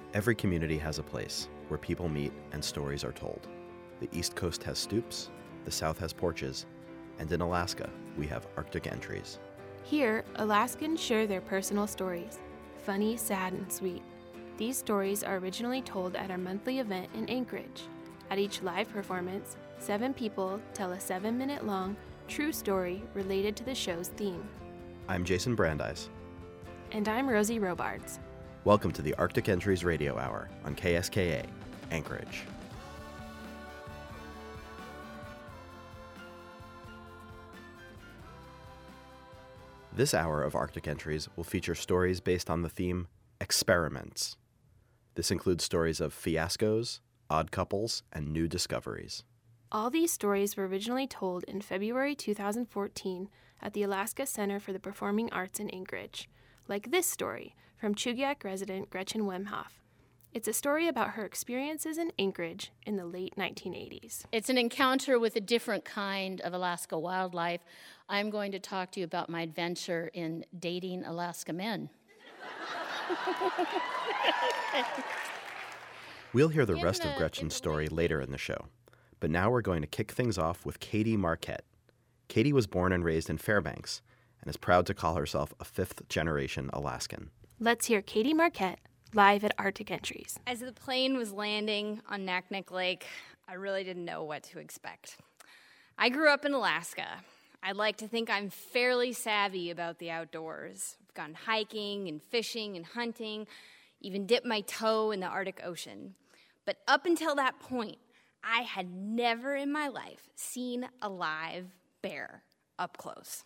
Every community has a place where people meet and stories are told. The East Coast has stoops, the South has porches, and in Alaska, we have Arctic entries. Here, Alaskans share their personal stories, funny, sad, and sweet. These stories are originally told at our monthly event in Anchorage. At each live performance, 7 people tell a 7-minute long, true story related to the show's theme. I'm Jason Brandeis. And I'm Rosie Robards. Welcome to the Arctic Entries Radio Hour on KSKA, Anchorage. This hour of Arctic Entries will feature stories based on the theme Experiments. This includes stories of fiascos, odd couples, and new discoveries. All these stories were originally told in February 2014 at the Alaska Center for the Performing Arts in Anchorage, like this story from Chugiak resident Gretchen Wemhoff. It's a story about her experiences in Anchorage in the late 1980s. It's an encounter with a different kind of Alaska wildlife. I'm going to talk to you about my adventure in dating Alaska men. We'll hear the rest of Gretchen's story later in the show, but now we're going to kick things off with Katie Marquette. Katie was born and raised in Fairbanks and is proud to call herself a fifth-generation Alaskan. Let's hear Katie Marquette live at Arctic Entries. As the plane was landing on Naknek Lake, I really didn't know what to expect. I grew up in Alaska. I'd like to think I'm fairly savvy about the outdoors. I've gone hiking and fishing and hunting, even dipped my toe in the Arctic Ocean. But up until that point, I had never in my life seen a live bear up close.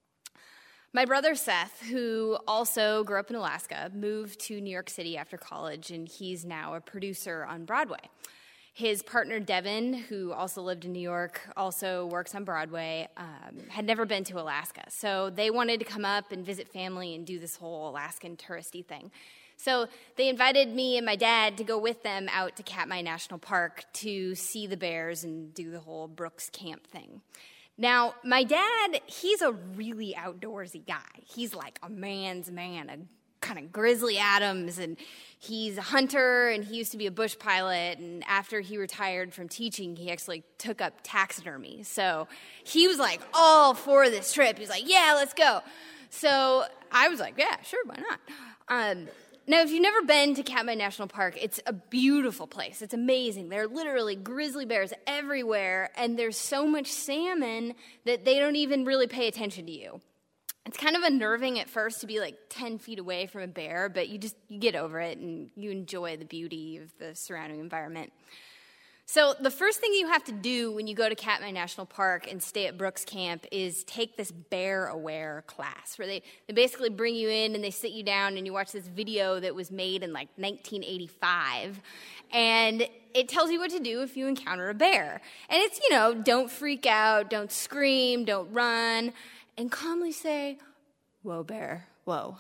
My brother Seth, who also grew up in Alaska, moved to New York City after college, and he's now a producer on Broadway. His partner Devin, who also lived in New York, also works on Broadway, had never been to Alaska. So they wanted to come up and visit family and do this whole Alaskan touristy thing. So they invited me and my dad to go with them out to Katmai National Park to see the bears and do the whole Brooks Camp thing. Now, my dad, he's a really outdoorsy guy. He's like a man's man, a kind of Grizzly Adams, and he's a hunter, and he used to be a bush pilot, and after he retired from teaching, he actually took up taxidermy. So he was like all for this trip. He was like, yeah, let's go. So I was like, yeah, sure, why not? Now, if you've never been to Katmai National Park, it's a beautiful place. It's amazing. There are literally grizzly bears everywhere, and there's so much salmon that they don't even really pay attention to you. It's kind of unnerving at first to be like 10 feet away from a bear, but you get over it, and you enjoy the beauty of the surrounding environment. So the first thing you have to do when you go to Katmai National Park and stay at Brooks Camp is take this Bear Aware class, where they basically bring you in and they sit you down and you watch this video that was made in like 1985. And it tells you what to do if you encounter a bear. And it's, don't freak out, don't scream, don't run, and calmly say, whoa, bear, whoa.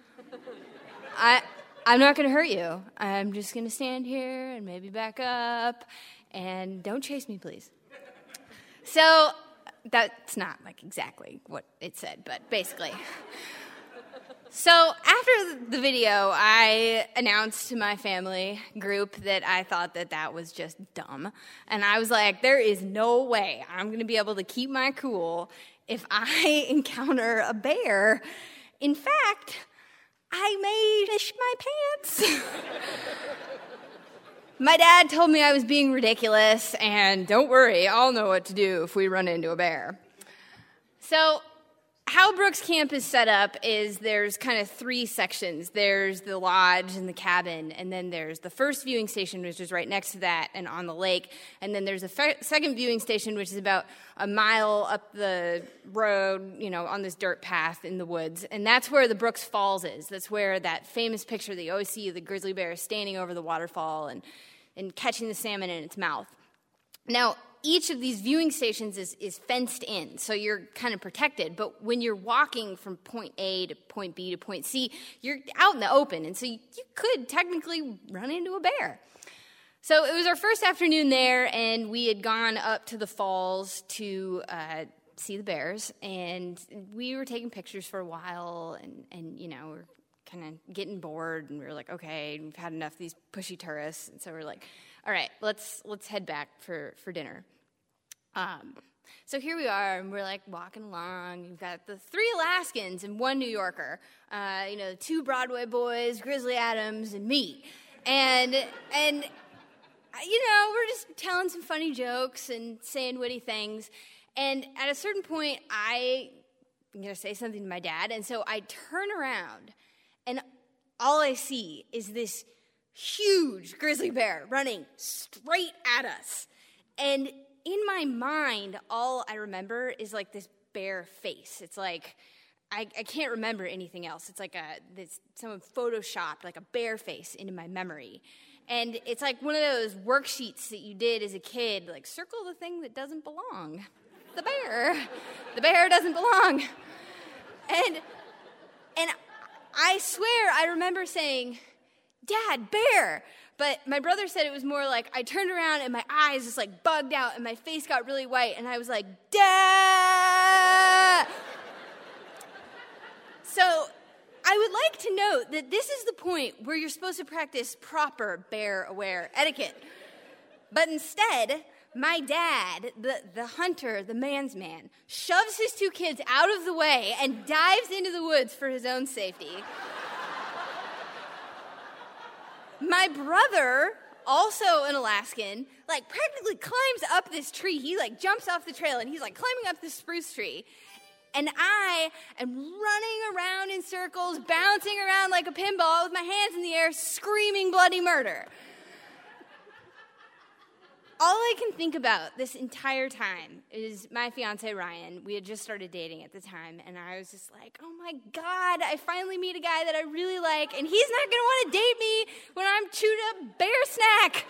I'm not going to hurt you. I'm just going to stand here and maybe back up. And don't chase me, please. So that's not like exactly what it said, but basically. So after the video, I announced to my family group that I thought that was just dumb. And I was like, there is no way I'm going to be able to keep my cool if I encounter a bear. In fact, I may fish my pants. My dad told me I was being ridiculous, and don't worry, I'll know what to do if we run into a bear. So how Brooks Camp is set up is there's kind of 3 sections. There's the lodge and the cabin, and then there's the first viewing station, which is right next to that and on the lake, and then there's a second viewing station, which is about a mile up the road, on this dirt path in the woods, and that's where the Brooks Falls is. That's where that famous picture that you always see of the grizzly bear standing over the waterfall and catching the salmon in its mouth. Now, each of these viewing stations is fenced in, so you're kind of protected. But when you're walking from point A to point B to point C, you're out in the open, and so you could technically run into a bear. So it was our first afternoon there, and we had gone up to the falls to see the bears, and we were taking pictures for a while, and we're kind of getting bored, and we were like, okay, we've had enough of these pushy tourists, and so we're like, all right, let's head back for dinner. So here we are, and we're like walking along. We've got the 3 Alaskans and 1 New Yorker, 2 Broadway boys, Grizzly Adams, and me, and we're just telling some funny jokes and saying witty things. And at a certain point, I'm going to say something to my dad. And so I turn around, and all I see is this huge grizzly bear running straight at us. And in my mind, all I remember is like this bear face. It's like, I can't remember anything else. It's like someone photoshopped like a bear face into my memory. And it's like one of those worksheets that you did as a kid, like circle the thing that doesn't belong. The bear. The bear doesn't belong. And I swear I remember saying, Dad, bear. But my brother said it was more like I turned around and my eyes just like bugged out and my face got really white and I was like, Dad! So I would like to note that this is the point where you're supposed to practice proper bear-aware etiquette. But instead, my dad, the hunter, the man's man, shoves his 2 kids out of the way and dives into the woods for his own safety. My brother, also an Alaskan, like practically climbs up this tree. He like jumps off the trail and he's like climbing up this spruce tree. And I am running around in circles, bouncing around like a pinball with my hands in the air, screaming bloody murder. All I can think about this entire time is my fiance, Ryan. We had just started dating at the time, and I was just like, oh my God, I finally meet a guy that I really like, and he's not going to want to date me when I'm chewed up bear snack.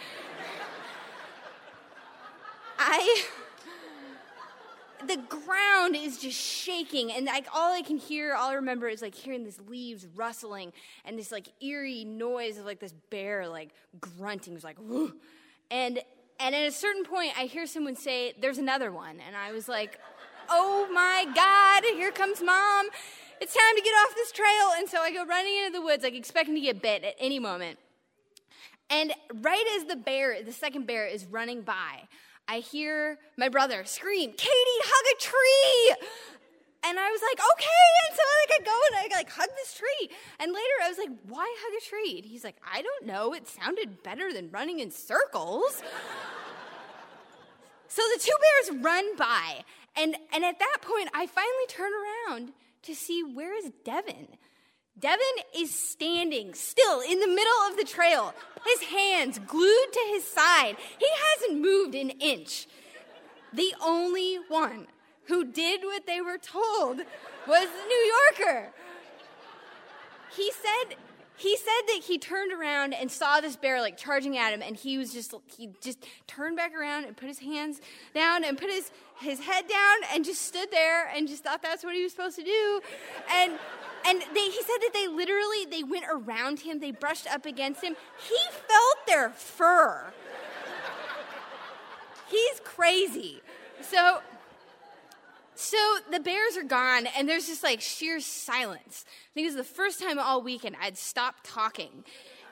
The ground is just shaking, and like all I remember is like hearing this leaves rustling and this like eerie noise of like this bear like grunting. It was like, whoo. And at a certain point, I hear someone say, there's another one. And I was like, oh my God, here comes Mom. It's time to get off this trail. And so I go running into the woods, like expecting to get bit at any moment. And right as the second bear is running by, I hear my brother scream, Katie, hug a tree. And I was like, okay. And so I go and I like hug this tree. And later I was like, why hug a tree? And he's like, I don't know. It sounded better than running in circles. So the 2 bears run by. And at that point, I finally turn around to see where is Devin. Devin is standing still in the middle of the trail, his hands glued to his side. He hasn't moved an inch. The only one who did what they were told was the New Yorker. He said that he turned around and saw this bear like charging at him, and he just turned back around and put his hands down and put his head down and just stood there and just thought that's what he was supposed to do. And he said that they went around him, they brushed up against him. He felt their fur. He's crazy. So the bears are gone, and there's just like sheer silence. I think it was the first time all weekend I'd stopped talking.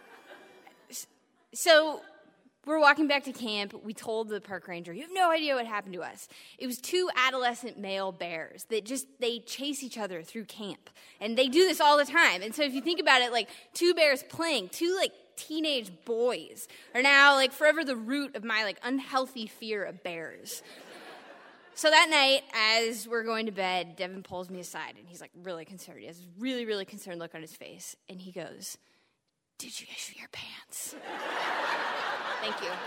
So we're walking back to camp. We told the park ranger, you have no idea what happened to us. It was 2 adolescent male bears that they chase each other through camp. And they do this all the time. And so if you think about it, like 2 bears playing, 2 like teenage boys are now like forever the root of my like unhealthy fear of bears. So that night, as we're going to bed, Devin pulls me aside, and he's like really concerned. He has this really, really concerned look on his face. And he goes, did you issue your pants? Thank you.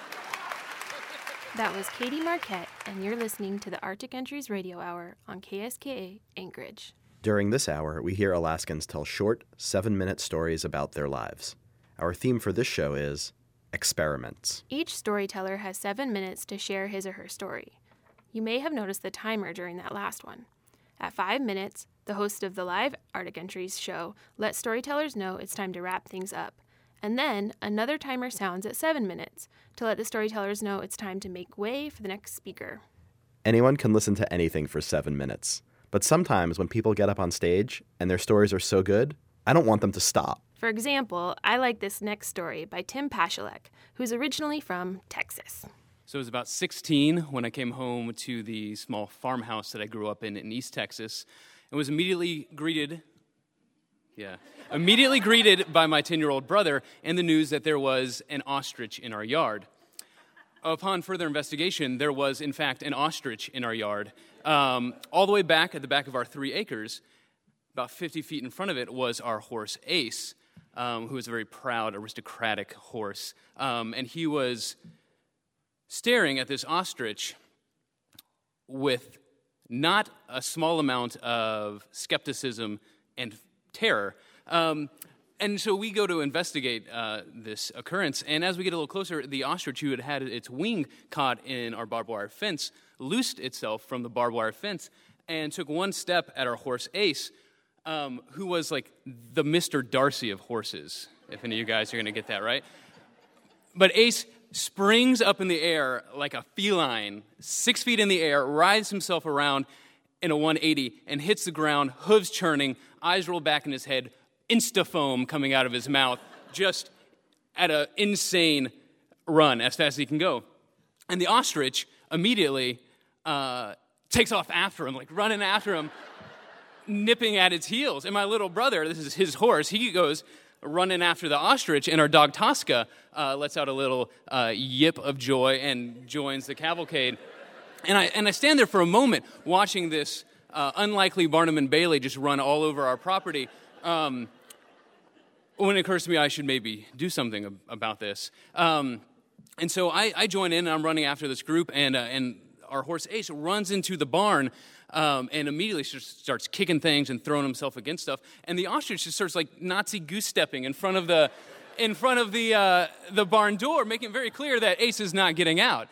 That was Katie Marquette, and you're listening to the Arctic Entries Radio Hour on KSKA Anchorage. During this hour, we hear Alaskans tell short, 7-minute stories about their lives. Our theme for this show is experiments. Each storyteller has 7 minutes to share his or her story. You may have noticed the timer during that last one. At 5 minutes, the host of the live Arctic Entries show lets storytellers know it's time to wrap things up. And then another timer sounds at 7 minutes to let the storytellers know it's time to make way for the next speaker. Anyone can listen to anything for 7 minutes. But sometimes when people get up on stage and their stories are so good, I don't want them to stop. For example, I like this next story by Tim Pashalek, who's originally from Texas. So I was about 16 when I came home to the small farmhouse that I grew up in East Texas, and was immediately greeted by my 10-year-old brother and the news that there was an ostrich in our yard. Upon further investigation, there was, in fact, an ostrich in our yard. All the way back at the back of our 3 acres, about 50 feet in front of it, was our horse Ace, who was a very proud, aristocratic horse. And he was staring at this ostrich with not a small amount of skepticism and terror. And so we go to investigate this occurrence, and as we get a little closer, the ostrich, who had had its wing caught in our barbed wire fence, loosed itself from the barbed wire fence and took one step at our horse Ace, who was like the Mr. Darcy of horses, if any of you guys are going to get that, right? But Ace springs up in the air like a feline, 6 feet in the air, rides himself around in a 180, and hits the ground, hooves churning, eyes roll back in his head, insta-foam coming out of his mouth, just at an insane run as fast as he can go. And the ostrich immediately takes off after him, like running after him, nipping at its heels. And my little brother, this is his horse, he goes running after the ostrich, and our dog Tosca lets out a little yip of joy and joins the cavalcade. And I stand there for a moment watching this unlikely Barnum and Bailey just run all over our property. When it occurs to me I should maybe do something about this. And so I join in, and I'm running after this group, and our horse Ace runs into the barn and immediately just starts kicking things and throwing himself against stuff. And the ostrich just starts like Nazi goose-stepping in front of the barn door, making it very clear that Ace is not getting out.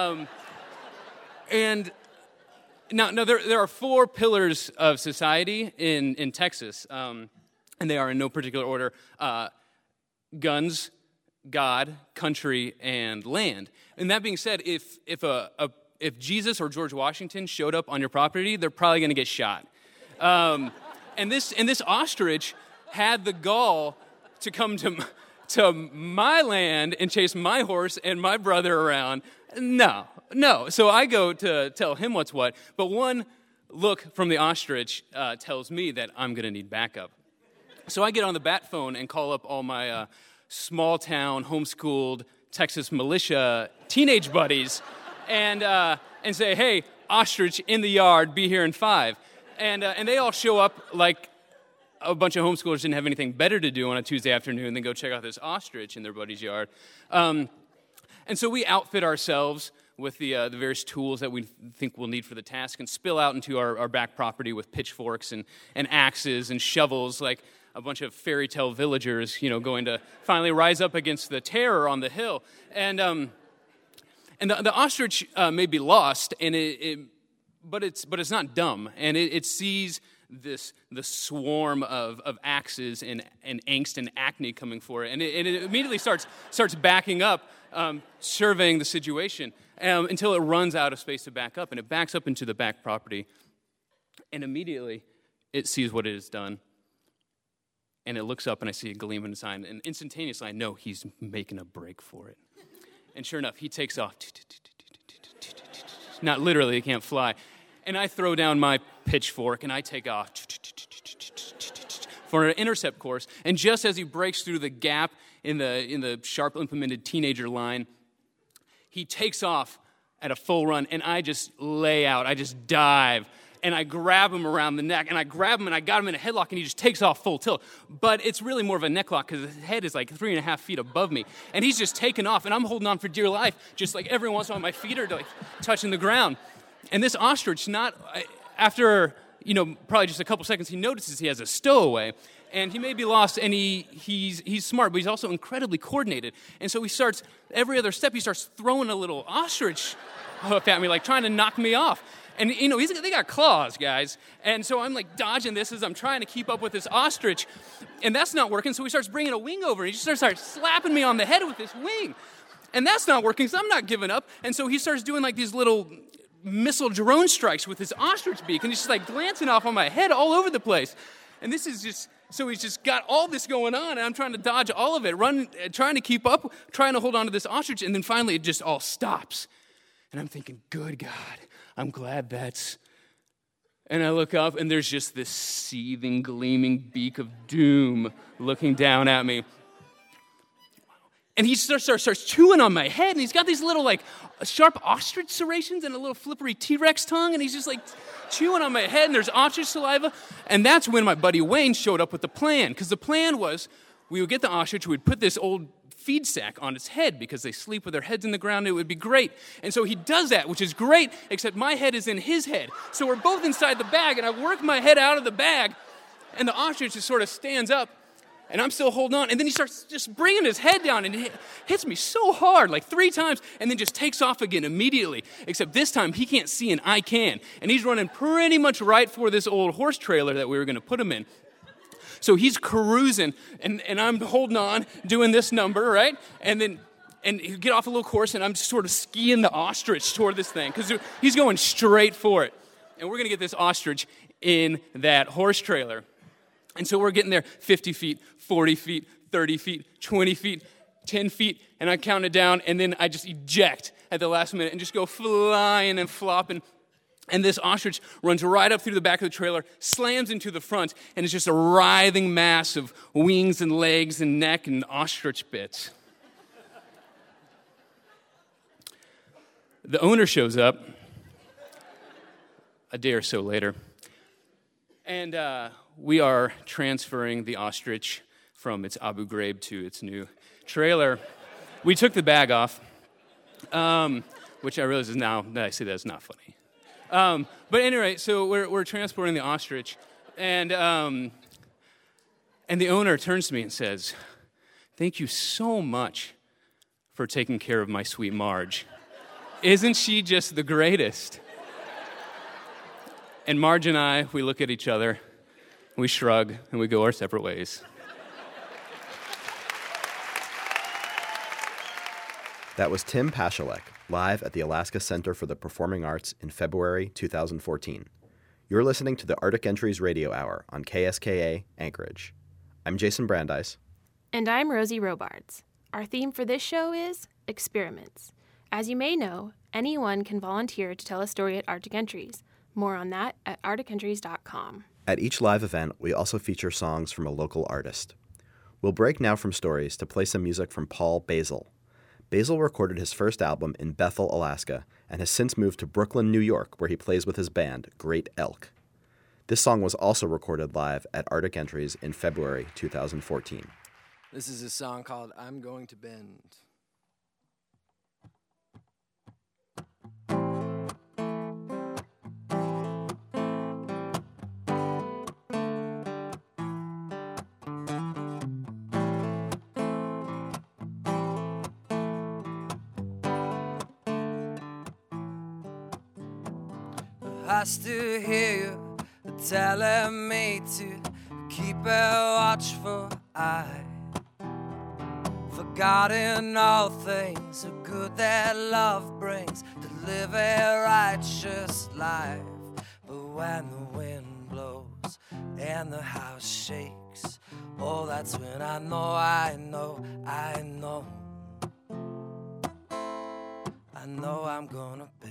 And now there are 4 pillars of society in Texas, and they are in no particular order: guns, God, country, and land. And that being said, if Jesus or George Washington showed up on your property, they're probably going to get shot. And this ostrich had the gall to come to my land and chase my horse and my brother around. No. So I go to tell him what's what, but one look from the ostrich tells me that I'm going to need backup. So I get on the bat phone and call up all my small-town, homeschooled Texas militia teenage buddies and say, hey, ostrich in the yard, be here in 5. And they all show up like a bunch of homeschoolers didn't have anything better to do on a Tuesday afternoon than go check out this ostrich in their buddy's yard. And so we outfit ourselves with the various tools that we think we'll need for the task and spill out into our back property with pitchforks and axes and shovels like a bunch of fairy tale villagers, going to finally rise up against the terror on the hill. And the ostrich may be lost, but it's not dumb, and it sees the swarm of axes and angst and acne coming for it, and it immediately starts backing up, surveying the situation until it runs out of space to back up, and it backs up into the back property, and immediately it sees what it has done, and it looks up, and I see a gleam in its eye, and instantaneously I know he's making a break for it. And sure enough, he takes off. Not literally, he can't fly. And I throw down my pitchfork, and I take off for an intercept course. And just as he breaks through the gap in the sharp implemented teenager line, he takes off at a full run, and I just lay out. I just dive. And I grab him around the neck, and I grab him, and I got him in a headlock, and he just takes off full tilt. But it's really more of a neck lock because his head is like 3.5 feet above me. And he's just taking off, and I'm holding on for dear life, just like every once in a while my feet are like touching the ground. And this ostrich, after probably just a couple seconds, he notices he has a stowaway. And he may be lost, and he's smart, but he's also incredibly coordinated. And so every other step, he starts throwing a little ostrich hoof at me, like trying to knock me off. And, they got claws, guys. And so I'm, like, dodging this as I'm trying to keep up with this ostrich. And that's not working, so he starts bringing a wing over, and he just starts slapping me on the head with this wing. And that's not working, so I'm not giving up. And so he starts doing, like, these little missile drone strikes with his ostrich beak, and he's just, like, glancing off on my head all over the place. And this is just, so he's just got all this going on, and I'm trying to dodge all of it, trying to keep up, trying to hold on to this ostrich, and then finally it just all stops. And I'm thinking, good God, I'm glad that's... And I look up, and there's just this seething, gleaming beak of doom looking down at me. And he starts chewing on my head, and he's got these little, like, sharp ostrich serrations and a little flippery T-Rex tongue, and he's just, like, chewing on my head, and there's ostrich saliva. And that's when my buddy Wayne showed up with the plan, because the plan was we would get the ostrich, we'd put this old feed sack on its head because they sleep with their heads in the ground, and it would be great. And so he does that, which is great, except my head is in his head. So we're both inside the bag, and I work my head out of the bag, and the ostrich just sort of stands up, and I'm still holding on. And then he starts just bringing his head down and hits me so hard, like 3 times, and then just takes off again immediately. Except this time, he can't see and I can. And he's running pretty much right for this old horse trailer that we were going to put him in. So he's cruising, and I'm holding on, doing this number, right? And you get off a little course, and I'm just sort of skiing the ostrich toward this thing, because he's going straight for it. And we're going to get this ostrich in that horse trailer. And so we're getting there 50 feet, 40 feet, 30 feet, 20 feet, 10 feet, and I count it down, and then I just eject at the last minute and just go flying and flopping. And this ostrich runs right up through the back of the trailer, slams into the front, and it's just a writhing mass of wings and legs and neck and ostrich bits. The owner shows up a day or so later, and we are transferring the ostrich from its Abu Ghraib to its new trailer. We took the bag off, which I realize is now that I say that, it's not funny. But anyway, so we're transporting the ostrich, and the owner turns to me and says, "Thank you so much for taking care of my sweet Marge. Isn't she just the greatest?" And Marge and I, we look at each other, we shrug, and we go our separate ways. That was Tim Pashalek, live at the Alaska Center for the Performing Arts in February 2014. You're listening to the Arctic Entries Radio Hour on KSKA Anchorage. I'm Jason Brandeis. And I'm Rosie Robards. Our theme for this show is Experiments. As you may know, anyone can volunteer to tell a story at Arctic Entries. More on that at arcticentries.com. At each live event, we also feature songs from a local artist. We'll break now from stories to play some music from Paul Basil. Basil recorded his first album in Bethel, Alaska, and has since moved to Brooklyn, New York, where he plays with his band, Great Elk. This song was also recorded live at Arctic Entries in February 2014. This is a song called I'm Going to Bend. I still hear you telling me to keep a watchful eye, forgotten all things so good that love brings, to live a righteous life. But when the wind blows and the house shakes, oh, that's when I know I'm gonna bend.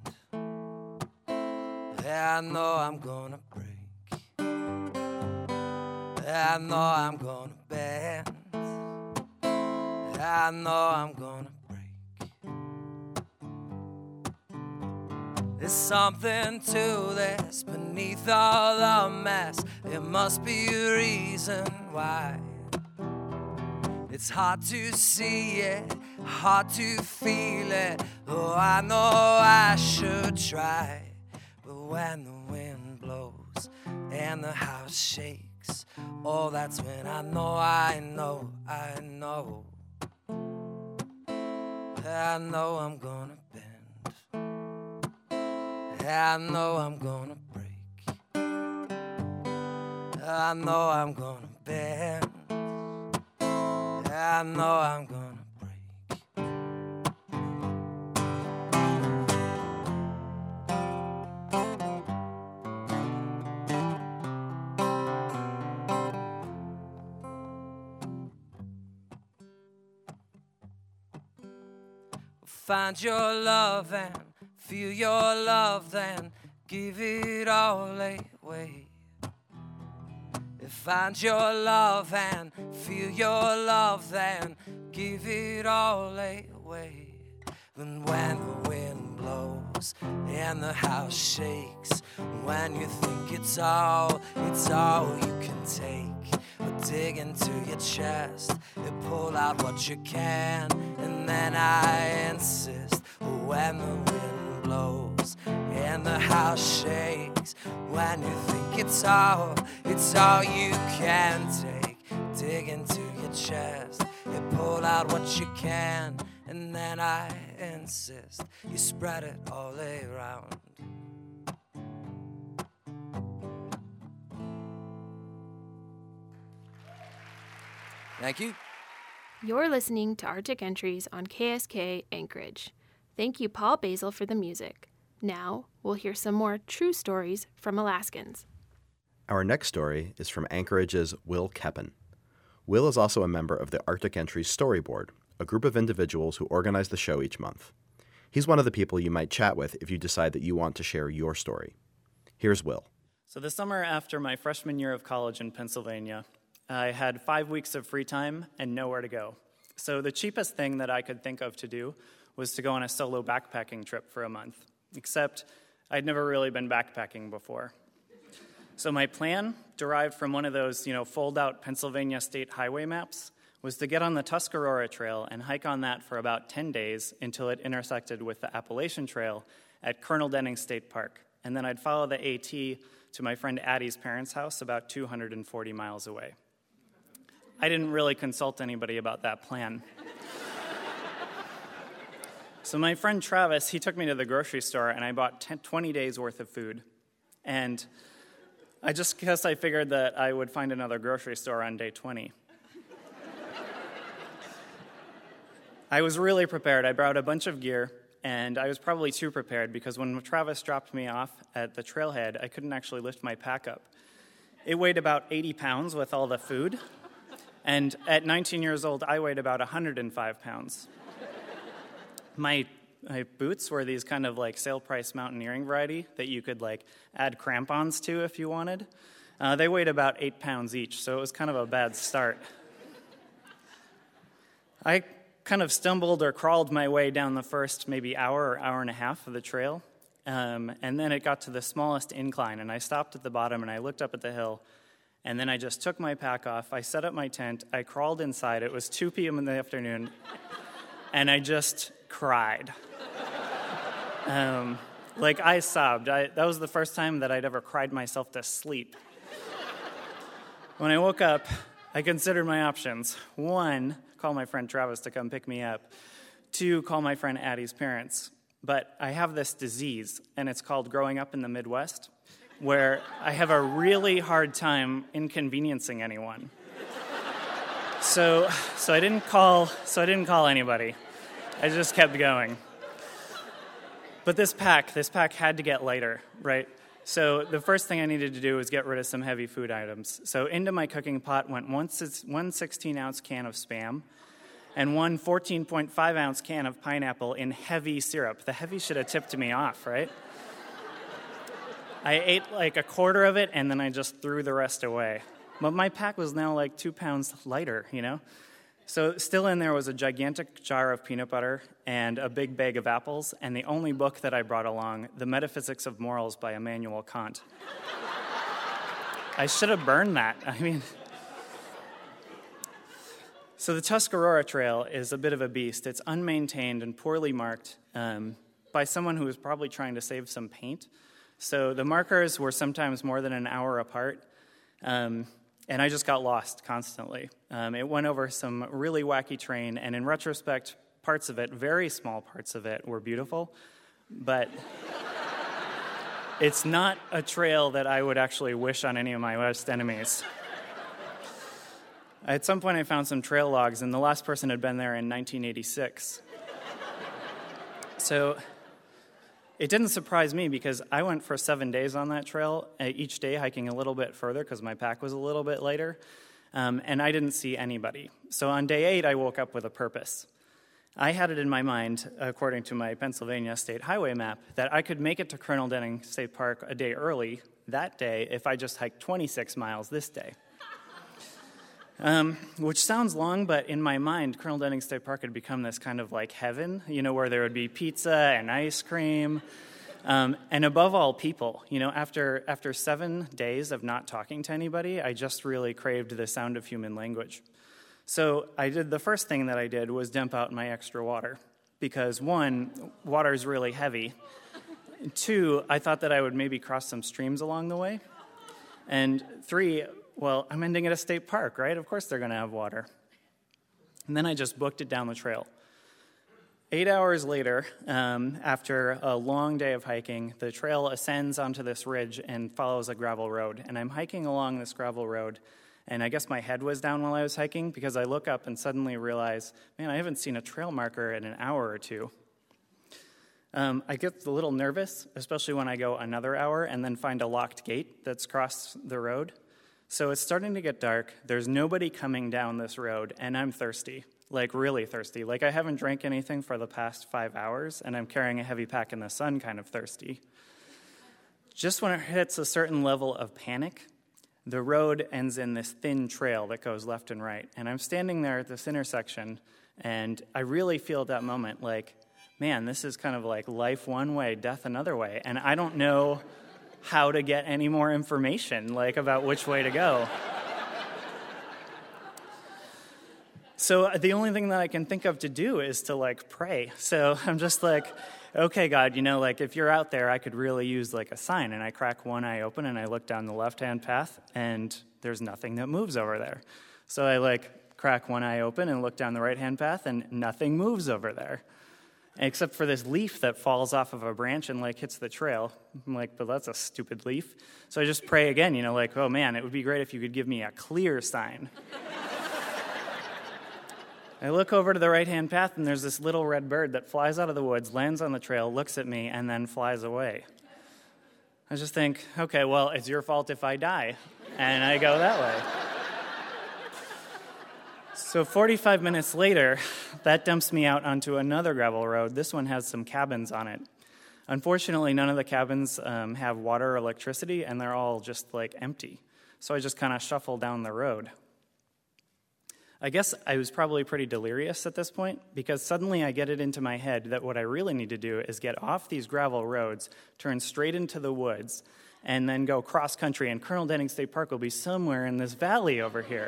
I know I'm gonna break. I know I'm gonna bend. I know I'm gonna break. There's something to this beneath all the mess. There must be a reason why. It's hard to see it, hard to feel it, though I know I should try. When the wind blows and the house shakes, oh, that's when I know I'm gonna bend. I know I'm gonna break. I know I'm gonna bend. I know I'm gonna Find your love and feel your love, then give it all away. Find your love and feel your love, then give it all away. Then when the wind blows and the house shakes, when you think it's all you can take, but dig into your chest and pull out what you can, and then I insist. When the wind blows and the house shakes, when you think it's all you can take, dig into your chest and pull out what you can, and then I insist. You spread it all around. Thank you. You're listening to Arctic Entries on KSK Anchorage. Thank you, Paul Basil, for the music. Now, we'll hear some more true stories from Alaskans. Our next story is from Anchorage's Will Keppen. Will is also a member of the Arctic Entries Storyboard, a group of individuals who organize the show each month. He's one of the people you might chat with if you decide that you want to share your story. Here's Will. So the summer after my freshman year of college in Pennsylvania, I had 5 weeks of free time and nowhere to go. So the cheapest thing that I could think of to do was to go on a solo backpacking trip for a month, except I'd never really been backpacking before. So my plan, derived from one of those, fold-out Pennsylvania state highway maps, was to get on the Tuscarora Trail and hike on that for about 10 days until it intersected with the Appalachian Trail at Colonel Denning State Park. And then I'd follow the AT to my friend Addie's parents' house about 240 miles away. I didn't really consult anybody about that plan. So my friend Travis, he took me to the grocery store, and I bought 20 days worth of food. And I figured that I would find another grocery store on day 20. I was really prepared. I brought a bunch of gear, and I was probably too prepared because when Travis dropped me off at the trailhead, I couldn't actually lift my pack up. It weighed about 80 pounds with all the food, and at 19 years old, I weighed about 105 pounds. My boots were these kind of like sale price mountaineering variety that you could add crampons to if you wanted. They weighed about 8 pounds each, so it was kind of a bad start. I kind of stumbled or crawled my way down the first maybe hour or hour and a half of the trail, and then it got to the smallest incline, and I stopped at the bottom and I looked up at the hill, and then I just took my pack off, I set up my tent, I crawled inside, it was 2 p.m. in the afternoon, and I just cried. I sobbed. That was the first time that I'd ever cried myself to sleep. When I woke up, I considered my options. 1, call my friend Travis to come pick me up. 2, call my friend Addie's parents. But I have this disease, and it's called growing up in the Midwest, where I have a really hard time inconveniencing anyone. So I didn't call anybody. I just kept going. But this pack had to get lighter, right? So the first thing I needed to do was get rid of some heavy food items. So into my cooking pot went one 16-ounce can of Spam and one 14.5-ounce can of pineapple in heavy syrup. The heavy should have tipped me off, right? I ate a quarter of it, and then I just threw the rest away. But my pack was now 2 pounds lighter, So still in there was a gigantic jar of peanut butter and a big bag of apples, and the only book that I brought along, The Metaphysics of Morals by Immanuel Kant. I should have burned that. So the Tuscarora Trail is a bit of a beast. It's unmaintained and poorly marked by someone who was probably trying to save some paint. So the markers were sometimes more than an hour apart. And I just got lost constantly. It went over some really wacky terrain, and in retrospect, parts of it, very small parts of it, were beautiful. But it's not a trail that I would actually wish on any of my worst enemies. At some point, I found some trail logs, and the last person had been there in 1986. So it didn't surprise me because I went for 7 days on that trail, each day hiking a little bit further because my pack was a little bit lighter, and I didn't see anybody. So on day 8, I woke up with a purpose. I had it in my mind, according to my Pennsylvania State Highway map, that I could make it to Colonel Denning State Park a day early that day if I just hiked 26 miles this day. Which sounds long, but in my mind, Colonel Denning State Park had become this kind of like heaven, where there would be pizza and ice cream, and above all, people. After 7 days of not talking to anybody, I just really craved the sound of human language. So the first thing that I did was dump out my extra water, because 1, water is really heavy. 2, I thought that I would maybe cross some streams along the way. And 3, well, I'm ending at a state park, right? Of course they're going to have water. And then I just booked it down the trail. 8 hours later, after a long day of hiking, the trail ascends onto this ridge and follows a gravel road. And I'm hiking along this gravel road, and I guess my head was down while I was hiking because I look up and suddenly realize, man, I haven't seen a trail marker in an hour or two. I get a little nervous, especially when I go another hour and then find a locked gate that's across the road. So it's starting to get dark, there's nobody coming down this road, and I'm thirsty, like really thirsty. Like I haven't drank anything for the past 5 hours, and I'm carrying a heavy pack in the sun, kind of thirsty. Just when it hits a certain level of panic, the road ends in this thin trail that goes left and right. And I'm standing there at this intersection, and I really feel at that moment like, man, this is kind of like life one way, death another way. And I don't know how to get any more information, like about which way to go. So the only thing that I can think of to do is to pray. So I'm just like, okay, God, if you're out there, I could really use a sign. And I crack one eye open and I look down the left-hand path and there's nothing that moves over there. So I crack one eye open and look down the right-hand path and nothing moves over there, except for this leaf that falls off of a branch and hits the trail. I'm like, but that's a stupid leaf. So I just pray again, oh man, it would be great if you could give me a clear sign. I look over to the right-hand path, and there's this little red bird that flies out of the woods, lands on the trail, looks at me, and then flies away. I just think, okay, well, it's your fault if I die, and I go that way. So 45 minutes later, that dumps me out onto another gravel road. This one has some cabins on it. Unfortunately, none of the cabins have water or electricity, and they're all just empty. So I just kind of shuffle down the road. I guess I was probably pretty delirious at this point, because suddenly I get it into my head that what I really need to do is get off these gravel roads, turn straight into the woods, and then go cross-country, and Colonel Denning State Park will be somewhere in this valley over here.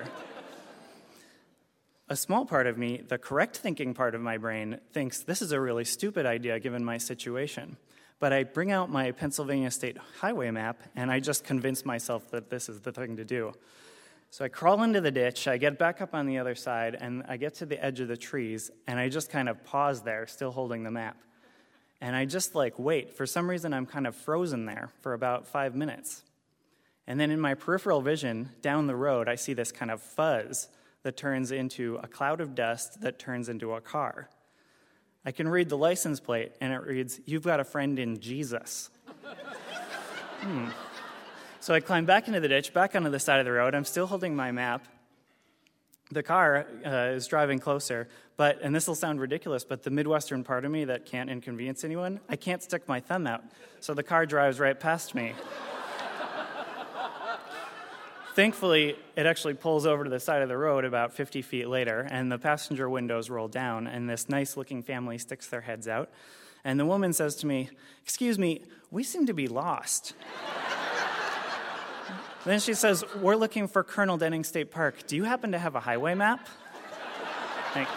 A small part of me, the correct thinking part of my brain, thinks this is a really stupid idea given my situation. But I bring out my Pennsylvania State Highway map, and I just convince myself that this is the thing to do. So I crawl into the ditch, I get back up on the other side, and I get to the edge of the trees, and I just kind of pause there, still holding the map. And I just wait. For some reason, I'm kind of frozen there for about 5 minutes. And then in my peripheral vision, down the road, I see this kind of fuzz that turns into a cloud of dust that turns into a car. I can read the license plate, and it reads, "You've got a friend in Jesus." So I climb back into the ditch, back onto the side of the road. I'm still holding my map. The car is driving closer, and this will sound ridiculous, but the Midwestern part of me that can't inconvenience anyone, I can't stick my thumb out. So the car drives right past me. Thankfully, it actually pulls over to the side of the road about 50 feet later, and the passenger windows roll down, and this nice-looking family sticks their heads out. And the woman says to me, "Excuse me, we seem to be lost." Then she says, "We're looking for Colonel Denning State Park. Do you happen to have a highway map?" Thanks.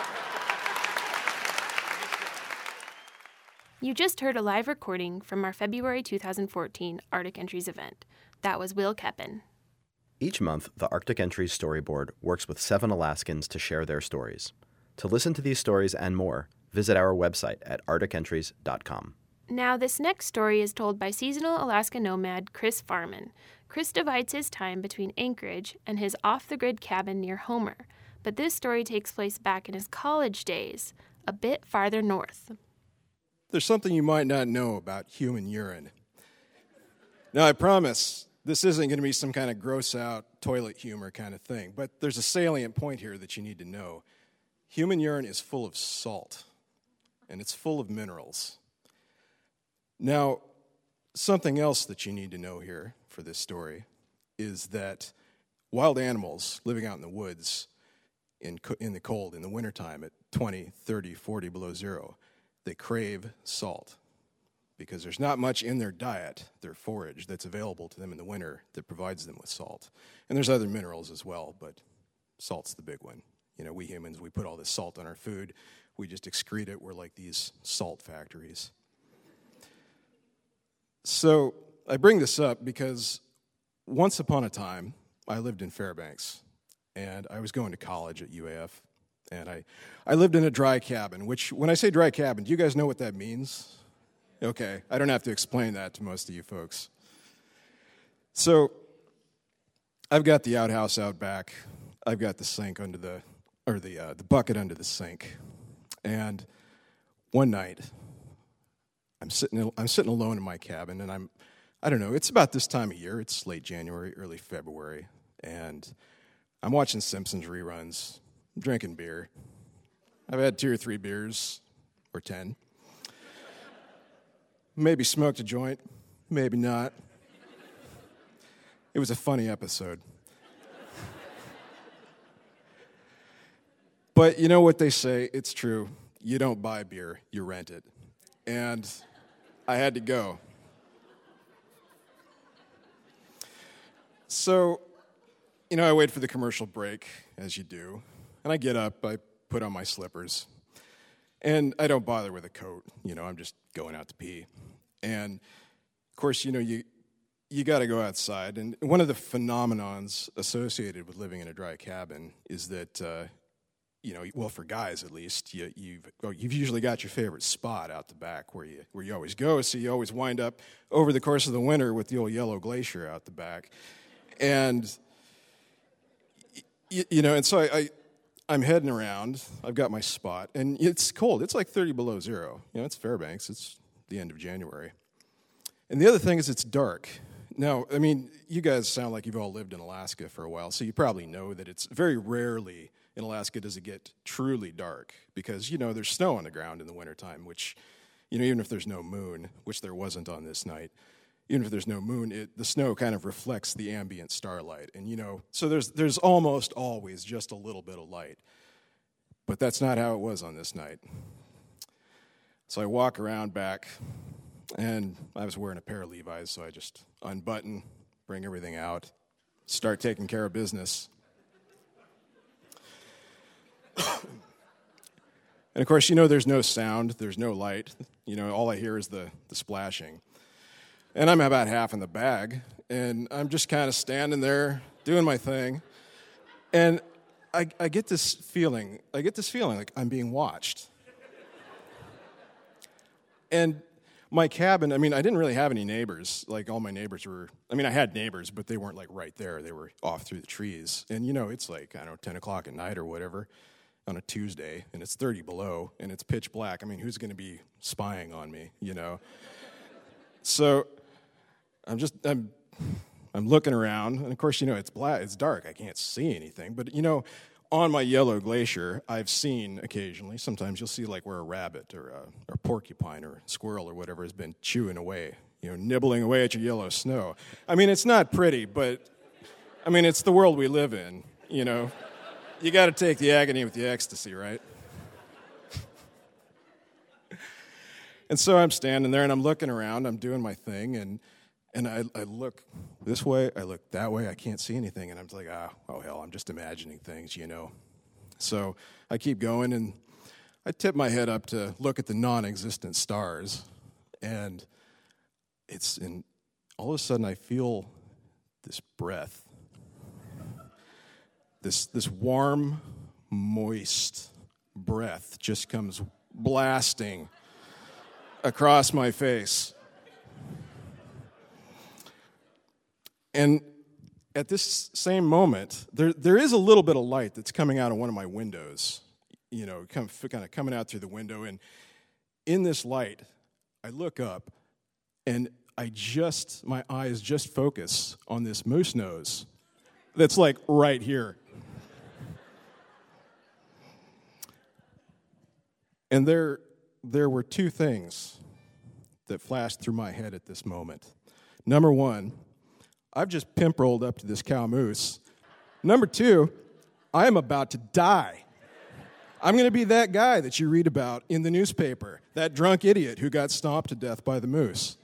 You just heard a live recording from our February 2014 Arctic Entries event. That was Will Keppen. Each month, the Arctic Entries Storyboard works with 7 Alaskans to share their stories. To listen to these stories and more, visit our website at arcticentries.com. Now, this next story is told by seasonal Alaska nomad Chris Farman. Chris divides his time between Anchorage and his off-the-grid cabin near Homer, but this story takes place back in his college days, a bit farther north. There's something you might not know about human urine. Now, I promise this isn't going to be some kind of gross-out toilet humor kind of thing, but there's a salient point here that you need to know. Human urine is full of salt, and it's full of minerals. Now, something else that you need to know here for this story is that wild animals living out in the woods in the cold, in the wintertime at 20, 30, 40 below zero, they crave salt because there's not much in their diet, their forage, that's available to them in the winter that provides them with salt. And there's other minerals as well, but salt's the big one. You know, we humans, we put all this salt on our food. We just excrete it. We're like these salt factories. So I bring this up because once upon a time, I lived in Fairbanks, and I was going to college at UAF, and I lived in a dry cabin, which, when I say dry cabin, do you guys know what that means? Okay, I don't have to explain that to most of you folks. So I've got the outhouse out back. I've got the sink under the bucket under the sink. And one night, I'm sitting alone in my cabin, and I don't know, it's about this time of year. It's late January, early February, and I'm watching Simpsons reruns, drinking beer. I've had 2 or 3 beers, or 10. Maybe smoked a joint, maybe not. It was a funny episode. But you know what they say, it's true. You don't buy beer, you rent it. And I had to go. So, you know, I wait for the commercial break, as you do. And I get up, I put on my slippers. And I don't bother with a coat. You know, I'm just going out to pee. And, of course, you know, you got to go outside. And one of the phenomenons associated with living in a dry cabin is that, you know, well, for guys at least, you've usually got your favorite spot out the back where you always go. So you always wind up over the course of the winter with the old yellow glacier out the back. And, you know, and so I'm heading around. I've got my spot. And it's cold. It's like 30 below zero. You know, it's Fairbanks. It's the end of January. And the other thing is it's dark. Now, I mean, you guys sound like you've all lived in Alaska for a while, so you probably know that it's very rarely in Alaska does it get truly dark because, you know, there's snow on the ground in the wintertime, which, you know, even if there's no moon, which there wasn't on this night, even if there's no moon, the snow kind of reflects the ambient starlight. And, you know, so there's almost always just a little bit of light. But that's not how it was on this night. So I walk around back, and I was wearing a pair of Levi's, so I just unbutton, bring everything out, start taking care of business. And, of course, you know, there's no sound, there's no light. You know, all I hear is the splashing. And I'm about half in the bag, and I'm just kind of standing there doing my thing. And I get this feeling like I'm being watched. And my cabin, I mean, I didn't really have any neighbors. Like, all my neighbors I had neighbors, but they weren't, like, right there. They were off through the trees. And, you know, it's like, I don't know, 10 o'clock at night or whatever on a Tuesday, and it's 30 below, and it's pitch black. I mean, who's going to be spying on me, you know? So I'm looking around, and, of course, you know, it's black, it's dark. I can't see anything. But, you know, on my yellow glacier, I've seen occasionally, sometimes you'll see like where a rabbit or a porcupine or a squirrel or whatever has been chewing away, you know, nibbling away at your yellow snow. I mean, it's not pretty, but, I mean, it's the world we live in, you know. You got to take the agony with the ecstasy, right? And so I'm standing there, and I'm looking around, I'm doing my thing, and I look this way, I look that way, I can't see anything, and I'm like, oh hell, I'm just imagining things, you know. So I keep going, and I tip my head up to look at the non-existent stars, and all of a sudden I feel this breath, this warm, moist breath just comes blasting across my face. And at this same moment, there is a little bit of light that's coming out of one of my windows, you know, kind of coming out through the window. And in this light, I look up, and my eyes just focus on this moose nose that's like right here. And there were two things that flashed through my head at this moment. Number one, I've just pimp rolled up to this cow moose. Number two, I am about to die. I'm going to be that guy that you read about in the newspaper, that drunk idiot who got stomped to death by the moose.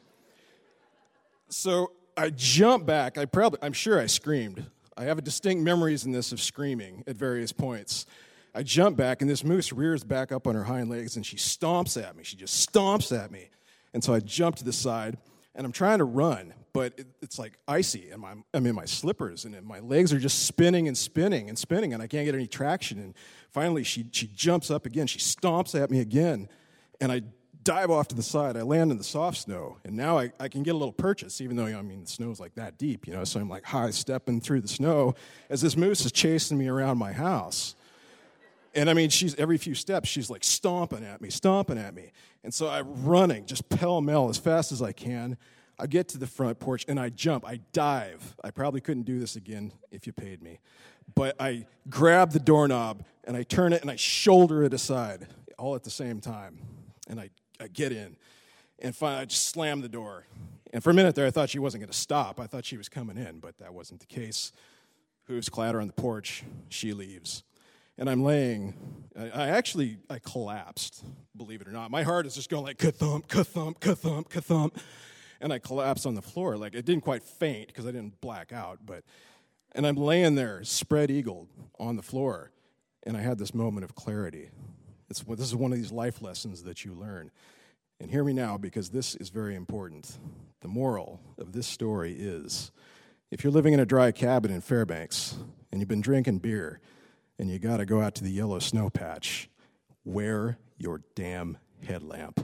So I jump back. I'm sure I screamed. I have distinct memories in this of screaming at various points. I jump back, and this moose rears back up on her hind legs, and she stomps at me. She just stomps at me. And so I jump to the side, and I'm trying to run, but it's like icy, and I'm in my slippers, and my legs are just spinning and spinning and spinning, and I can't get any traction. And finally, she jumps up again. She stomps at me again, and I dive off to the side. I land in the soft snow, and now I can get a little purchase, even though, the snow's like that deep, so I'm like high stepping through the snow as this moose is chasing me around my house. And she's every few steps, she's like stomping at me. And so I'm running, just pell-mell, as fast as I can. I get to the front porch, and I jump. I dive. I probably couldn't do this again if you paid me. But I grab the doorknob, and I turn it, and I shoulder it aside, all at the same time. And I get in. And finally, I just slam the door. And for a minute there, I thought she wasn't going to stop. I thought she was coming in, but that wasn't the case. Hooves clatter on the porch. She leaves. And I'm laying, I collapsed, believe it or not. My heart is just going like ka-thump, ka-thump, ka-thump, ka-thump. And I collapsed on the floor. Like, it didn't quite faint because I didn't black out. And I'm laying there, spread-eagled on the floor. And I had this moment of clarity. This is one of these life lessons that you learn. And hear me now, because this is very important. The moral of this story is, if you're living in a dry cabin in Fairbanks, and you've been drinking beer, and you got to go out to the yellow snow patch, wear your damn headlamp.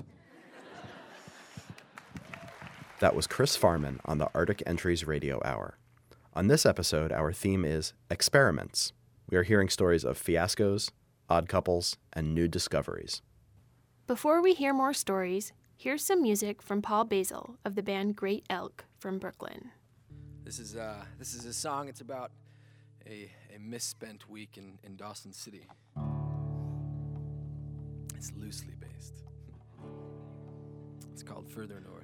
That was Chris Farman on the Arctic Entries Radio Hour. On this episode, our theme is experiments. We are hearing stories of fiascos, odd couples, and new discoveries. Before we hear more stories, here's some music from Paul Basil of the band Great Elk from Brooklyn. This is a song. It's about a misspent week in Dawson City. It's loosely based. It's called Further North.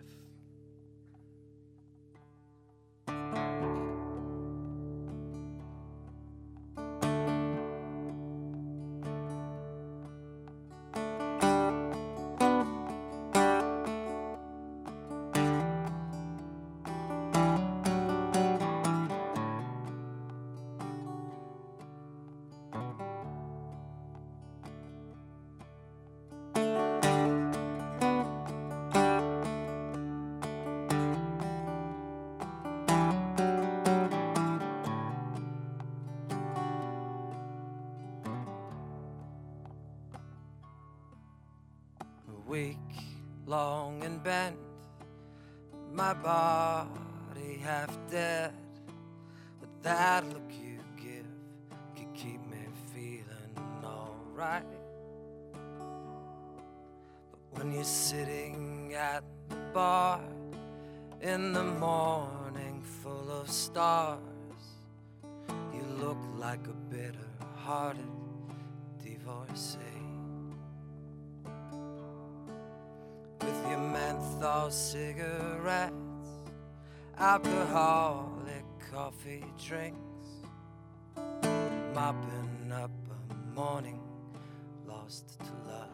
Weak, long and bent, my body half dead, but that look you give could keep me feeling alright. But when you're sitting at the bar in the morning full of stars, you look like a bitter-hearted divorcee. With your menthol cigarettes, alcoholic coffee drinks, mopping up a morning lost to lust.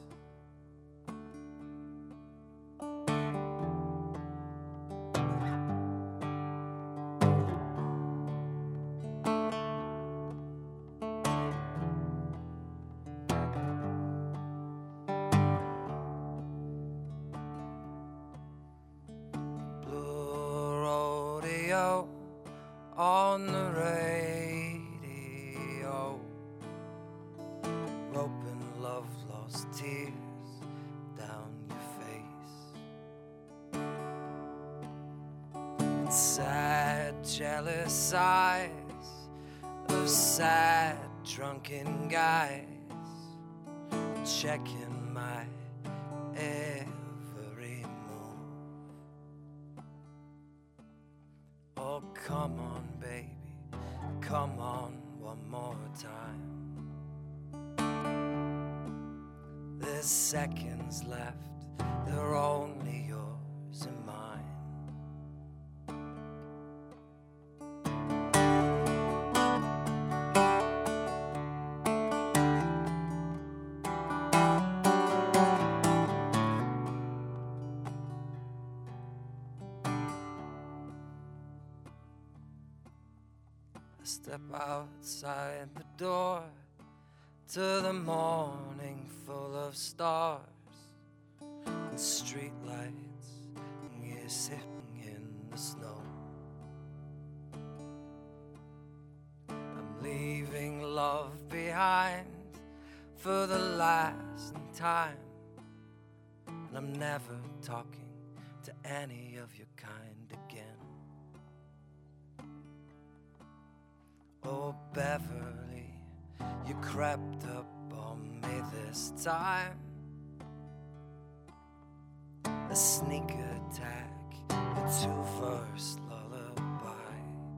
On the radio, roping love lost tears down your face, and sad jealous eyes of sad drunken guys checking my every move. Oh, come on, baby, come on one more time. This there's seconds left, they're only yours and mine. I step outside the door to the morning full of stars and street lights, and you're sitting in the snow. I'm leaving love behind for the last time, and I'm never talking to any of your kind again. Oh, Beverly, you crept up on me this time. A sneak attack, a two-verse lullaby.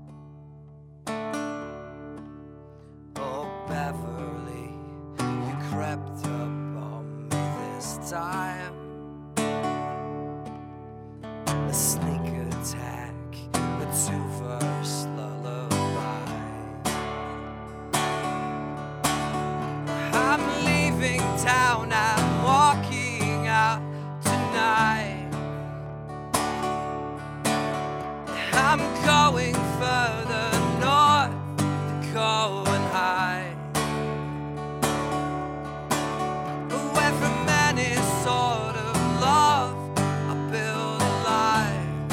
Oh, Beverly, you crept up on me this time. A sneak attack, a two-verse lullaby. I'm leaving town, I'm walking out tonight. I'm going further north to go and hide, away from any sort of love I built alive.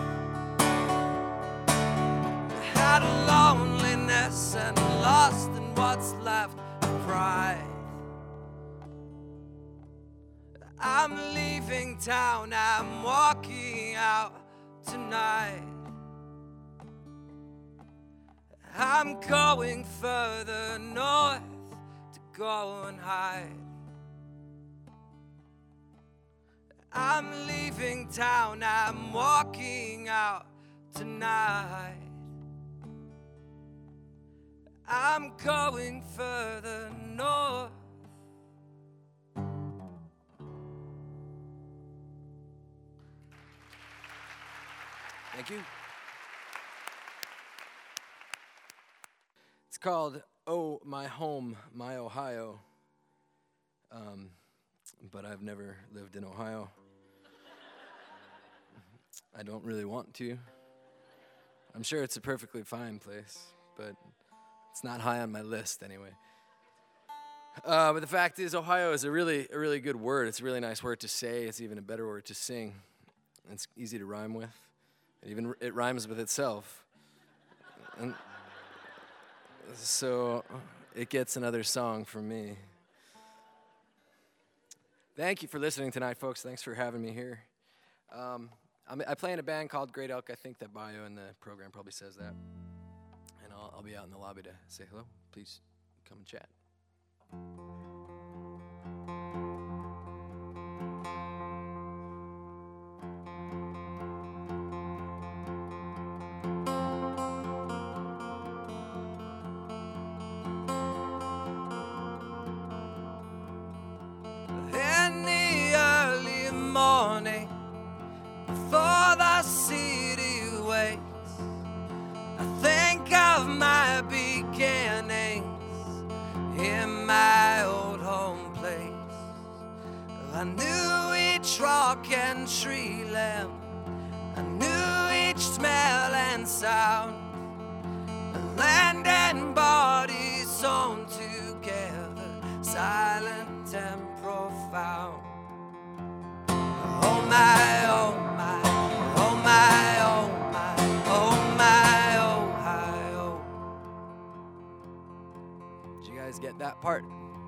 Had a loneliness and lost in what's left of pride. I'm leaving town, I'm walking out tonight. I'm going further north to go and hide. I'm leaving town, I'm walking out tonight. I'm going further north. Thank you. It's called Oh, My Home, My Ohio. But I've never lived in Ohio. I don't really want to. I'm sure it's a perfectly fine place, but it's not high on my list anyway. But the fact is, Ohio is a really good word. It's a really nice word to say. It's even a better word to sing. It's easy to rhyme with. It rhymes with itself. And so it gets another song from me. Thank you for listening tonight, folks. Thanks for having me here. I play in a band called Great Elk. I think that bio in the program probably says that. And I'll be out in the lobby to say hello. Please come and chat. In the early morning, before the city wakes, I think of my beginnings in my old home place. I knew each rock and tree limb, I knew each smell and sound, a land and body sewn together, silent and profound. Oh my, oh my, oh my, oh my, oh my, Ohio. Did you guys get that part?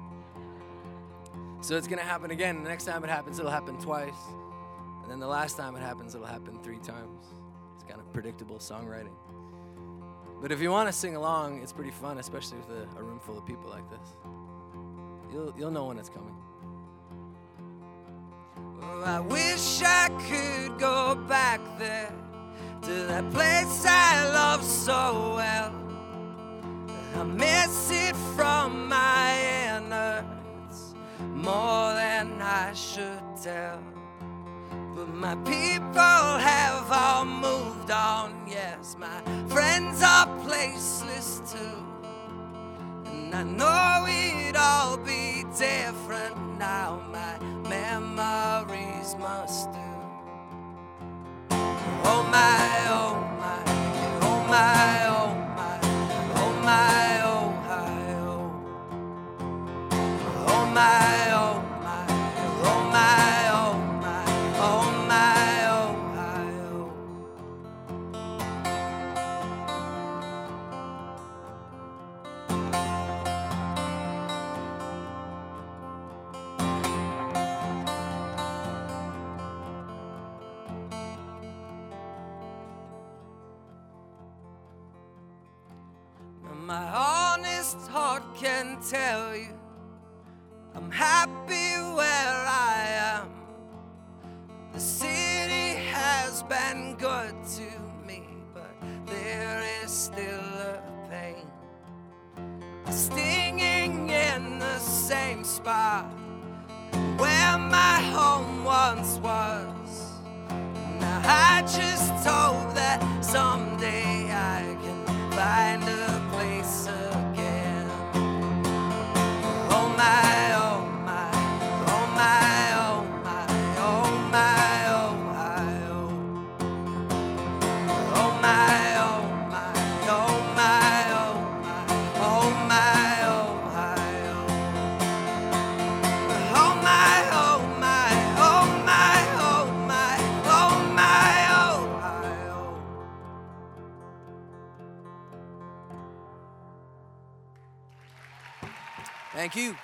So it's gonna happen again. The next time it happens, it'll happen twice. And then the last time it happens, it'll happen 3 times. It's kind of predictable songwriting. But if you want to sing along, it's pretty fun, especially with a room full of people like this. You'll know when it's coming. Oh, I wish I could go back there to that place I love so well. I miss it from my innards more than should tell. But my people have all moved on, yes. My friends are placeless too. And I know it'd all be different now. My memories must do. Oh my, oh my, oh my, oh my, oh my, oh hi, oh. Oh my, oh my, oh my, oh my, oh my, oh hi, oh. My honest heart can tell you I'm happy where I am. The city has been good to me, but there is still a pain, a stinging in the same spot where my home once was. Now I just hope that someday I can find a place again. Oh my, oh my, oh my, oh my, oh my, oh hi, oh. Oh my, oh my, oh my, oh my, oh my, oh hi, oh. Oh my, oh my, oh my, oh my, oh my, oh hi, oh. Thank you.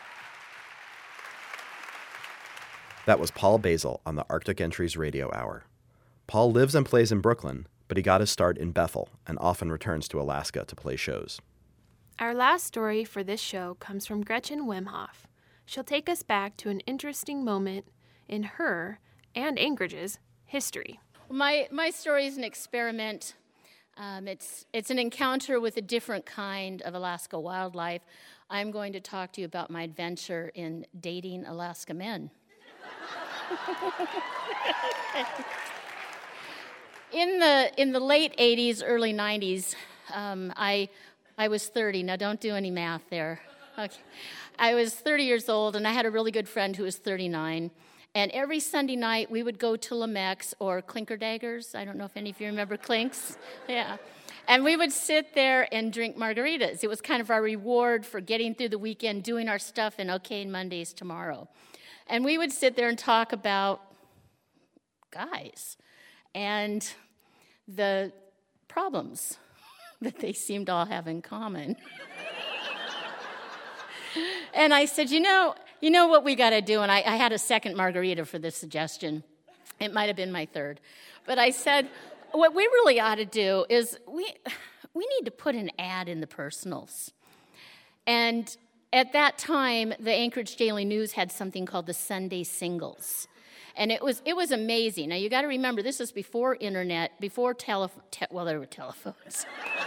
That was Paul Basil on the Arctic Entries Radio Hour. Paul lives and plays in Brooklyn, but he got his start in Bethel and often returns to Alaska to play shows. Our last story for this show comes from Gretchen Wemhoff. She'll take us back to an interesting moment in her and Anchorage's history. My story is an experiment. It's an encounter with a different kind of Alaska wildlife. I'm going to talk to you about my adventure in dating Alaska men. In the late 80s, early 90s, I was 30. Now, don't do any math there. Okay. I was 30 years old, and I had a really good friend who was 39. And every Sunday night, we would go to Lamex or Clinkerdaggers. I don't know if any of you remember Clinks. Yeah. And we would sit there and drink margaritas. It was kind of our reward for getting through the weekend, doing our stuff, and okay, Monday's tomorrow. And we would sit there and talk about guys and the problems that they seemed to all have in common. And I said, you know what we got to do? And I had a second margarita for this suggestion. It might have been my third. But I said, what we really ought to do is we need to put an ad in the Personals. And at that time, the Anchorage Daily News had something called the Sunday Singles. And it was amazing. Now, you got to remember, this is before internet, before there were telephones.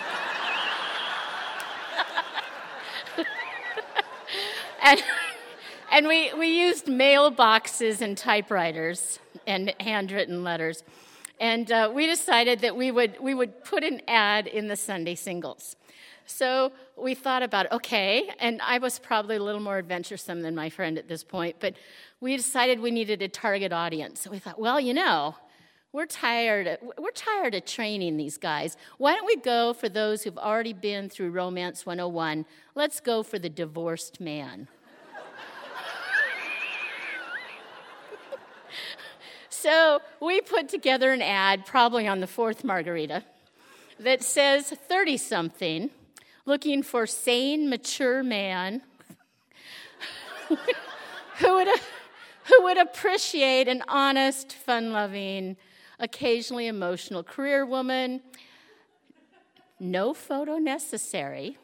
And we used mailboxes and typewriters and handwritten letters. And we decided that we would put an ad in the Sunday Singles. So we thought about, okay, and I was probably a little more adventuresome than my friend at this point, but we decided we needed a target audience. So we thought, well, we're tired of training these guys. Why don't we go for those who've already been through Romance 101? Let's go for the divorced man. So we put together an ad, probably on the fourth margarita, that says 30-something, looking for sane, mature man who would appreciate an honest, fun-loving, occasionally emotional career woman. No photo necessary.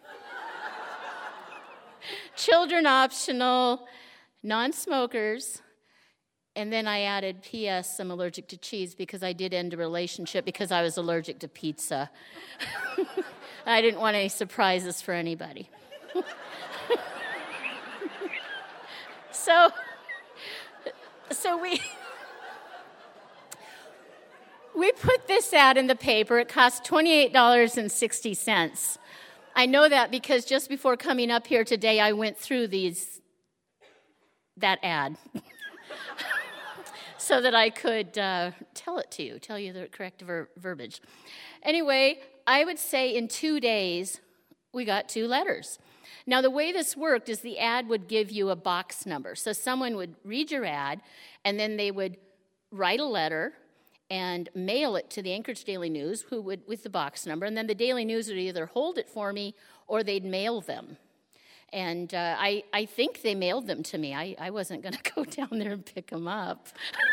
Children optional, non-smokers. And then I added, P.S., I'm allergic to cheese because I did end a relationship because I was allergic to pizza. I didn't want any surprises for anybody. So we put this ad in the paper. It cost $28.60. I know that because just before coming up here today, I went through that ad so that I could tell you the correct verbiage. Anyway, I would say in 2 days, we got 2 letters. Now, the way this worked is the ad would give you a box number. So someone would read your ad, and then they would write a letter and mail it to the Anchorage Daily News, with the box number, and then the Daily News would either hold it for me or they'd mail them. And I think they mailed them to me. I wasn't going to go down there and pick them up.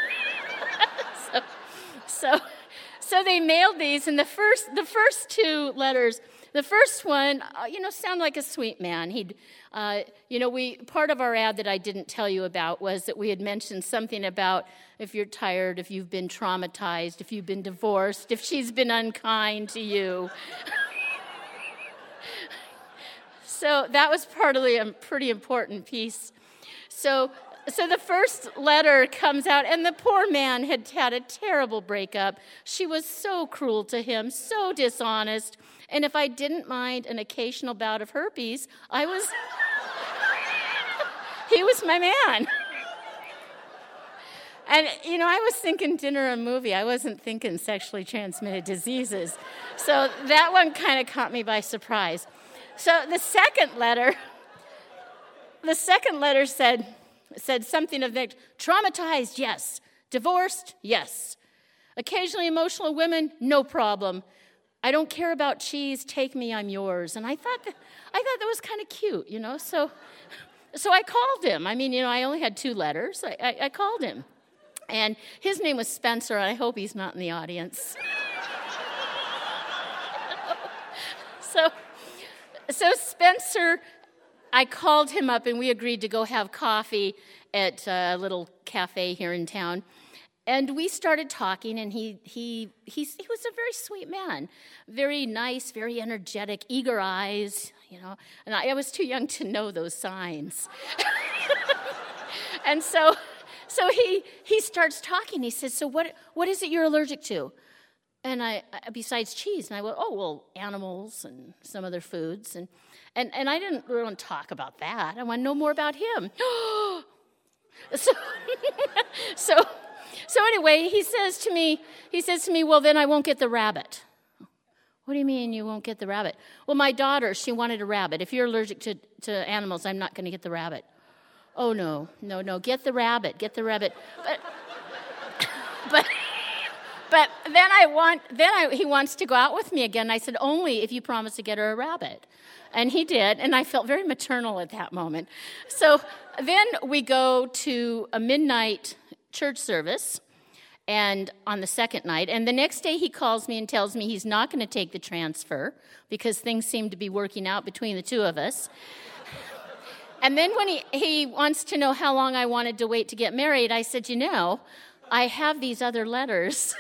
So they mailed these, and the first 2 letters. The first one, sounded like a sweet man. Part of our ad that I didn't tell you about was that we had mentioned something about if you're tired, if you've been traumatized, if you've been divorced, if she's been unkind to you. So that was partly a pretty important piece. So the first letter comes out, and the poor man had had a terrible breakup. She was so cruel to him, so dishonest. And if I didn't mind an occasional bout of herpes, he was my man. And, I was thinking dinner and movie. I wasn't thinking sexually transmitted diseases. So that one kind of caught me by surprise. So the second letter said something of the traumatized, yes. Divorced, yes. Occasionally emotional women, no problem. I don't care about cheese, take me, I'm yours. And I thought that was kind of cute, So I called him. I only had 2 letters. I called him. And his name was Spencer, and I hope he's not in the audience. So Spencer, I called him up, and we agreed to go have coffee at a little cafe here in town. And we started talking, and he was a very sweet man, very nice, very energetic, eager eyes, And I was too young to know those signs. And so he starts talking. He says, "So what is it you're allergic to?" And I besides cheese, and I went, "Oh, well, animals and some other foods." And I didn't really want to talk about that. I want to know more about him. So anyway, he says to me, "Well, then I won't get the rabbit." "What do you mean you won't get the rabbit?" "Well, my daughter, she wanted a rabbit. If you're allergic to animals, I'm not going to get the rabbit." "Oh, no, get the rabbit. But then he wants to go out with me again. I said, "Only if you promise to get her a rabbit." And he did, and I felt very maternal at that moment. So then we go to a midnight church service, and on the second night, and the next day he calls me and tells me he's not going to take the transfer because things seem to be working out between the 2 of us. And then when he wants to know how long I wanted to wait to get married, I said, I have these other letters.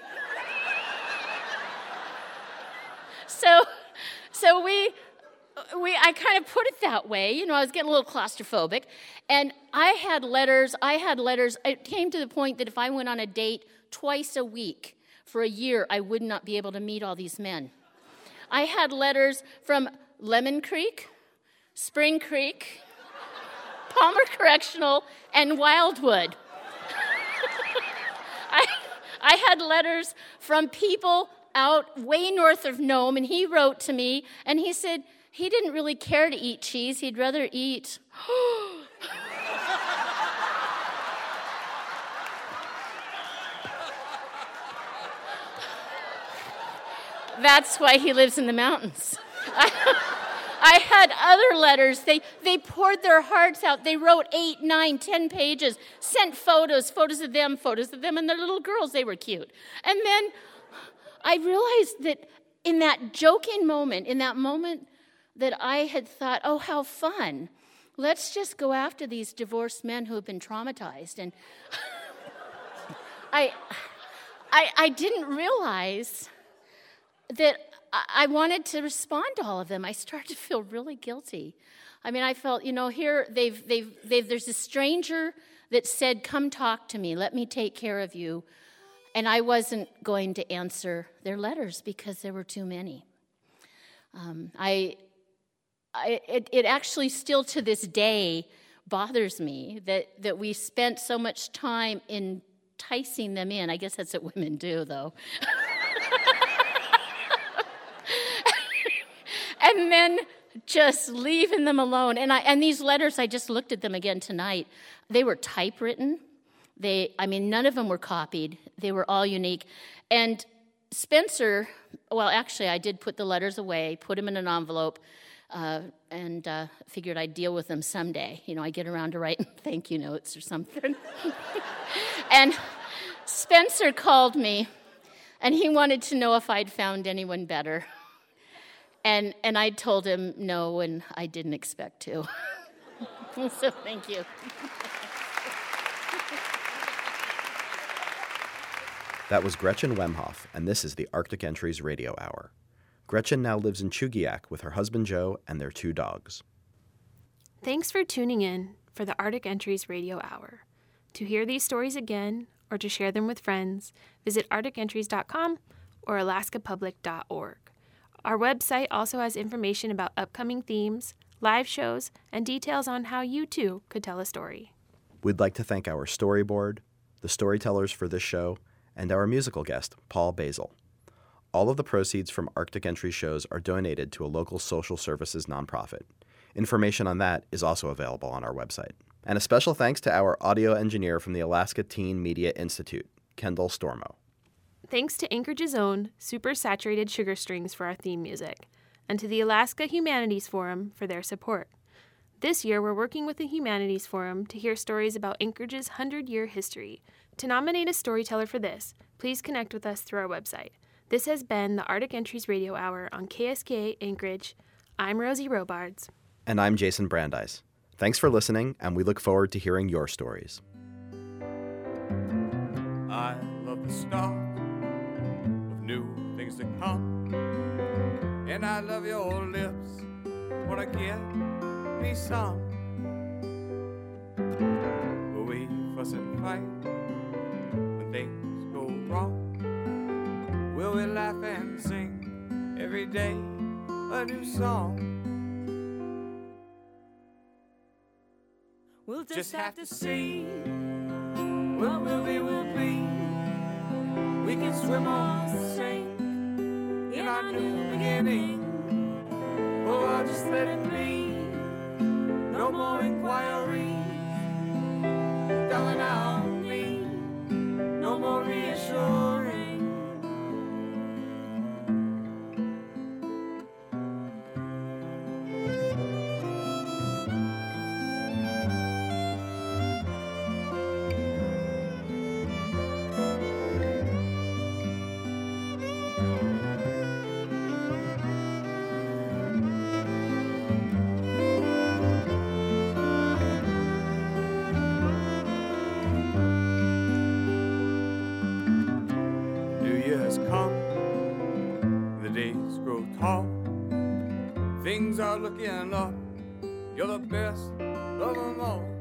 So I kind of put it that way. I was getting a little claustrophobic. And I had letters. It came to the point that if I went on a date twice a week for a year, I would not be able to meet all these men. I had letters from Lemon Creek, Spring Creek, Palmer Correctional, and Wildwood. I had letters from people out way north of Nome, and he wrote to me, and he said he didn't really care to eat cheese. He'd rather eat... That's why he lives in the mountains. I had other letters. They poured their hearts out. They wrote 8, 9, 10 pages, sent photos of them, and their little girls. They were cute. And then I realized that in that joking moment, that I had thought, oh, how fun. Let's just go after these divorced men who have been traumatized. And I didn't realize that I wanted to respond to all of them. I started to feel really guilty. I mean, I felt, here there's a stranger that said, come talk to me, let me take care of you. And I wasn't going to answer their letters because there were too many. It actually still to this day bothers me that we spent so much time enticing them in. I guess that's what women do, though. And then just leaving them alone. And these letters, I just looked at them again tonight. They were typewritten. None of them were copied. They were all unique. And Spencer, well, actually, I did put the letters away, put them in an envelope, and figured I'd deal with them someday. I get around to writing thank you notes or something. And Spencer called me, and he wanted to know if I'd found anyone better. And I told him no, and I didn't expect to. So thank you. That was Gretchen Wemhoff, and this is the Arctic Entries Radio Hour. Gretchen now lives in Chugiak with her husband Joe and their 2 dogs. Thanks for tuning in for the Arctic Entries Radio Hour. To hear these stories again or to share them with friends, visit arcticentries.com or alaskapublic.org. Our website also has information about upcoming themes, live shows, and details on how you too could tell a story. We'd like to thank our storyboard, the storytellers for this show, and our musical guest, Paul Basil. All of the proceeds from Arctic Entry shows are donated to a local social services nonprofit. Information on that is also available on our website. And a special thanks to our audio engineer from the Alaska Teen Media Institute, Kendall Stormo. Thanks to Anchorage's own Super Saturated Sugar Strings for our theme music, and to the Alaska Humanities Forum for their support. This year, we're working with the Humanities Forum to hear stories about Anchorage's 100-year history. To nominate a storyteller for this, please connect with us through our website. This has been the Arctic Entries Radio Hour on KSKA Anchorage. I'm Rosie Robards. And I'm Jason Brandeis. Thanks for listening, and we look forward to hearing your stories. I love the start of new things to come, and I love your lips when I get me some. We fuss and fight when things go wrong. Will we laugh and sing every day a new song? We'll just have to see what movie will be. We can swim or sink in our new beginning. Oh, I'll just let it be. No more inquiries, darling, I'll need no more reassuring. Things are looking up, you're the best of them all.